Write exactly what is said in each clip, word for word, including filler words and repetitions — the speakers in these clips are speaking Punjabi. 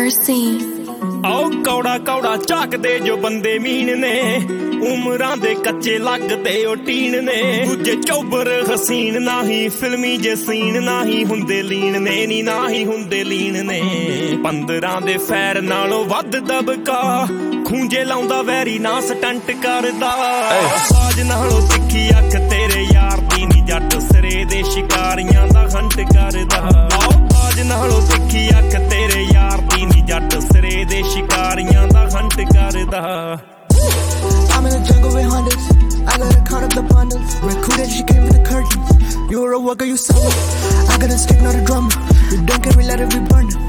scene. ਆਓ ਕੌੜਾ ਕੌੜਾ ਝਾਕਦੇ ਜੋ ਬੰਦੇ ਮੀਨ ਨੇ, ਉਮਰਾਂ ਦੇ ਕੱਚੇ ਲੱਗਦੇ ਉਹ ਟੀਨ ਨੇ। ਦੂਜੇ ਚੌਬਰ ਹਸੀਨ ਨਾਹੀਂ ਫਿਲਮੀ ਜੇ ਸੀਨ, ਨਾਹੀਂ ਹੁੰਦੇ ਲੀਨ ਨੇ ਨੀ ਨਾਹੀਂ ਹੁੰਦੇ ਲੀਨ ਨੇ। ਪੰਦਰਾਂ ਦੇ ਫੈਰ ਨਾਲੋਂ ਵੱਧ ਦਬਕਾ, ਖੂੰਜੇ ਲਾਉਂਦਾ ਵੈਰੀ ਨਾ ਸਟੰਟ ਕਰਦਾ। ਸਾਜ ਨਾਲੋਂ ਤਿੱਖੀ ਅੱਖ ਤੇਰੇ ਯਾਰ ਦੀ ਨੀ, ਜੱਟ ਸਿਰੇ ਦੇ ਸ਼ਿਕਾਰੀਆਂ ਦਾ ਹੰਟ ਕਰਦਾ। ਸਾਜ ਨਾਲੋਂ ਤਿੱਖੀ ਅੱਖ ਤੇਰੇ ਯਾਰ ਦੀ ਨੀ, ਜੱਟ ਸਿਰੇ ਦੇ ਸ਼ਿਕਾਰੀਆਂ ਦਾ ਹੰਟ ਕਰਦਾ। I'm in the jungle with hundreds, I gotta count up the bundles. Recruited, she came with the curtains. You were a worker, you saw it. I got a stick, not a drummer. You don't carry, let it be burned.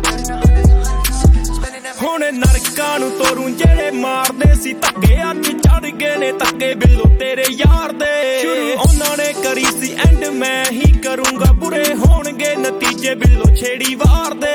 ਹੁਣ ਨਰਕਾਂ ਨੂੰ ਤੋਰੂ ਜਿਹੜੇ ਮਾਰਦੇ ਸੀ ਧੱਕੇ, ਅੱਜ ਚੜ ਗਏ ਨੇ ਧੱਕੇ ਬਿੱਲੋ ਤੇਰੇ ਯਾਰ ਦੇ। ਸ਼ੁਰੂ ਉਹਨਾਂ ਨੇ ਕਰੀ ਸੀ ਐਂਡ ਮੈਂ ਹੀ ਕਰੂੰਗਾ, ਬੁਰੇ ਹੋਣਗੇ ਨਤੀਜੇ ਬਿੱਲੋ ਛੇੜੀ ਵਾਰ ਦੇ।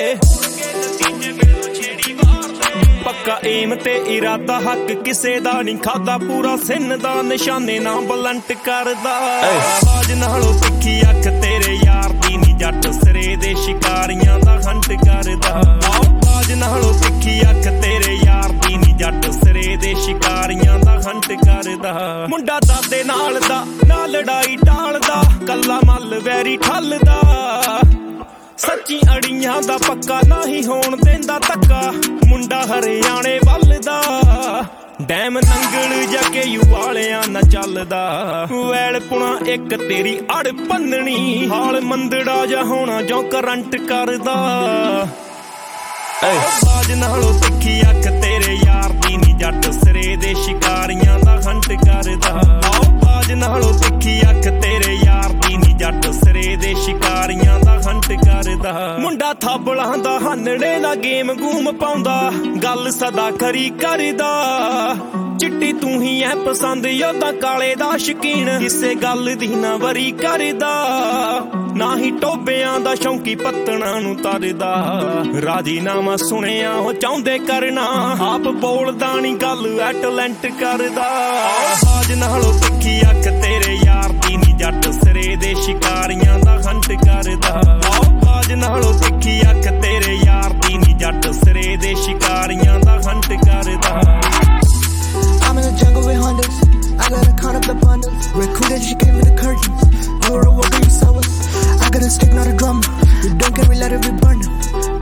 ਪੱਕਾ ਏਮ ਤੇ ਇਰਾਦਾ, ਹੱਕ ਕਿਸੇ ਦਾ ਨਹੀਂ ਖਾਦਾ, ਪੂਰਾ ਸਿੰਨ ਦਾ ਨਿਸ਼ਾਨੇ ਨਾ ਬਲੰਟ ਕਰਦਾ। ਬਾਜ ਨਾਲੋਂ ਤਿੱਖੀ ਅੱਖ ਤੇਰੇ ਯਾਰ ਦੀ ਨੀ, ਜੱਟ ਸਿਰੇ ਦੇ ਸ਼ਿਕਾਰੀਆਂ ਦਾ ਹੰਟ ਕਰਦਾ। ਬਾਜ ਨਾਲੋਂ ਤਿੱਖੀ ਅੱਖ ਤੇਰੇ ਯਾਰ ਦੀ ਨੀ, ਜੱਟ ਸਿਰੇ ਦੇ ਸ਼ਿਕਾਰੀਆਂ ਦਾ ਹੰਟ ਕਰਦਾ। ਮੁੰਡਾ ਦਾਦੇ ਨਾਲ ਦਾ ਨਾ ਲੜਾਈ ਟਾਲਦਾ, ਕੱਲਾ ਮੱਲ ਵੈਰੀ ਠੱਲਦਾ। ਸੱਚੀ ਅੜੀਆਂ ਦਾ ਪੱਕਾ ਨਹੀਂ ਹੋਣ ਦਿੰਦਾ ਧੱਕਾ, ਮੁੰਡਾ ਹਰਿਆਣੇ ਵੱਲ ਦਾ। ਡੈਮ ਨੰਗਲ ਜਾ ਕੇ ਯੂ ਵਾਲਿਆਂ ਨਾ ਚੱਲਦਾ। ਵੈਲ ਪੁਣਾ ਇੱਕ ਤੇਰੀ ਅੜ ਪੰਨਣੀ, ਹਾਲ ਮੰਦੜਾ ਜਾ ਹੋਣਾ ਜੋ ਕਰੰਟ ਕਰਦਾ। ਬਾਜ ਨਾਲੋਂ ਤਿੱਖੀ ਅੱਖ ਤੇਰੇ ਯਾਰ ਦੀ ਨੀ, ਜੱਟ ਸਿਰੇ ਦੇ ਸ਼ਿਕਾਰੀਆਂ ਦਾ ਹੰਟ ਕਰਦਾ। ਬਾਜ ਨਾਲੋਂ ਤਿੱਖੀ ਅੱਖ ਤੇਰੇ ਯਾਰ ਦੀ ਨੀ, ਜੱਟ ਸਿਰੇ ਦੇ ਸ਼ਿਕਾਰੀਆਂ ਦਾ ਹੰਟ ਕਰਦਾ। ਮੁੰਡਾ ਥਾਬਲਾਂ ਦਾ ਹਾਨੜੇ ਦਾ ਗੇਮ ਗੂਮ ਪਾਉਂਦਾ, ਗੱਲ ਸਦਾ ਖਰੀ ਕਰਦਾ। ਚਿੱਟੀ ਤੂੰ ਹੀ ਐ ਪਸੰਦ ਯੋਧਾ ਕਾਲੇ ਦਾ ਸ਼ਕੀਨ, ਕਿਸੇ ਗੱਲ ਦੀ ਨਾ ਵਰੀ ਕਰਦਾ। ਨਾ ਹੀ ਟੋਬਿਆਂ ਦਾ ਸ਼ੌਂਕੀ ਪੱਤਣਾ ਨੂੰ ਤਰਦਾ, ਰਾਜੀਨਾਮਾ ਸੁਣਿਆ ਉਹ ਚਾਹੁੰਦੇ ਕਰਨਾ, ਆਪ ਬੋਲਦਾ ਨੀ ਗੱਲ ਐ ਟੈਲੈਂਟ ਕਰਦਾ। ਸਾਜ ਨਾਲੋਂ ਤਿੱਖੀ ਅੱਖ ਤੇਰੇ ਯਾਰ ਦੀ ਨੀ, ਜੱਟ ਸਿਰੇ ਦੇ ਸ਼ਿਕਾਰੀਆਂ ਦਾ ਹੰਟ ਕਰਦਾ। ਸਾਜ ਨਾਲੋਂ ਤਿੱਖੀ ਅੱਖ ਤੇਰੇ ਯਾਰ ਦੀ ਨੀ, ਜੱਟ ਸਿਰੇ ਦੇ ਸ਼ਿਕਾਰੀਆਂ ਦਾ ਹੰਟ ਕਰਦਾ। I'm in the jungle with hundreds, I gotta count up the bundles. Recruited, she came with the curtains. You were a worker, you saw us. I got a stick, not a drummer. You don't carry, let it be burned.